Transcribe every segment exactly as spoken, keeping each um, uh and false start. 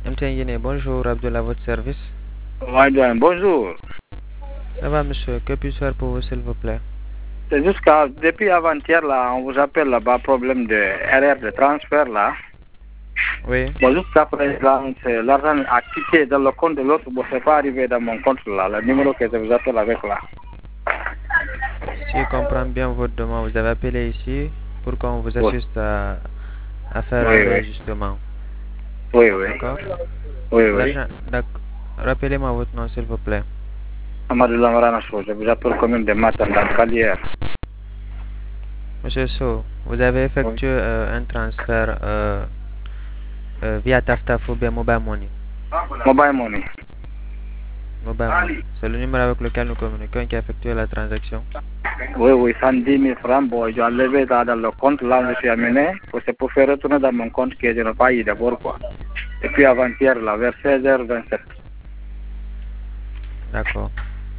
M T N Guinée, bonjour, Abdullah, votre service. Ouais, bien, bonjour. Ça va, monsieur? Que puis-je faire pour vous, s'il vous plaît? C'est jusqu'à depuis avant-hier là, on vous appelle là-bas, problème de erreur de transfert là. Oui. Bon, jusqu'à présent, c'est l'argent a quitté dans le compte de l'autre, bon, c'est pas arrivé dans mon compte là, le numéro que je vous appelle avec là. Si je comprends bien votre demande, vous avez appelé ici pour qu'on vous Oui, assiste à, à faire oui, un oui. réajustement. Oui, oui. D'accord? Oui, oui. L'argent, d'accord. Rappelez-moi votre nom, s'il vous plaît. Amadou Lamarana Sow, je vous appelle commune de Matam dans Calière. Monsieur So, vous avez Oui. effectué euh, un transfert euh, euh, via Taftaf ou bien Mobile Money. Mobile money. Mobile Money. C'est le numéro avec lequel nous communiquons qui a effectué la transaction. Oui, oui, cent dix mille francs. Bon, j'ai enlevé ça dans le compte là où je suis amené. C'est pour faire retourner dans mon compte que je n'ai pas eu d'abord quoi. Et puis avant-hier là, vers seize heures vingt-sept. D'accord.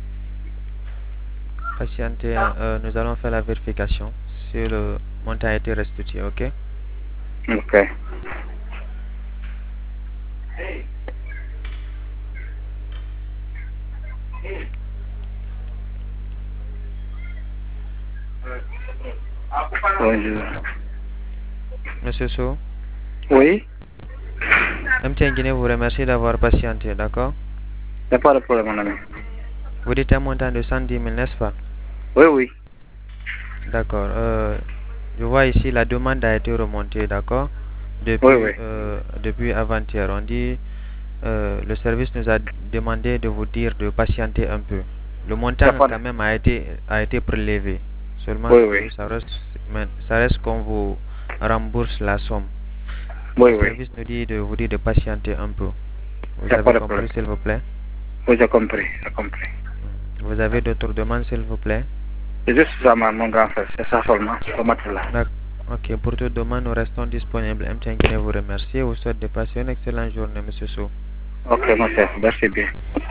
Patientez, euh, nous allons faire la vérification si le montant a été restitué, ok? Ok. Bonjour. Monsieur So, Oui, M T N Guinée vous remercie d'avoir patienté, d'accord? il n'y a pas de problème, mon ami. Vous dites un montant de cent dix mille, n'est-ce pas? Oui, oui. D'accord. Euh, je vois ici la demande a été remontée, d'accord? Oui, Depuis, oui. euh, depuis avant-hier. On dit, euh, le service nous a demandé de vous dire de patienter un peu. Le Il n'y a montant pas de... quand même a été, a été prélevé. Seulement Oui, que oui. ça reste, mais ça reste qu'on vous rembourse la somme. Oui, Le oui. service nous dit de vous dire de patienter un peu. Il Vous n'y a pas avez de problème. compris, s'il vous plaît? Oui, j'ai compris. J'ai compris. Vous avez d'autres demandes, s'il vous plaît? C'est juste ça, mon grand frère. C'est ça seulement. Ce matin-là. D'ac- Ok, pour toute demande, nous restons disponibles. M T N Guinée vous remercie et vous souhaite de passer une excellente journée, Monsieur Sou. Ok, mon chef. Merci bien.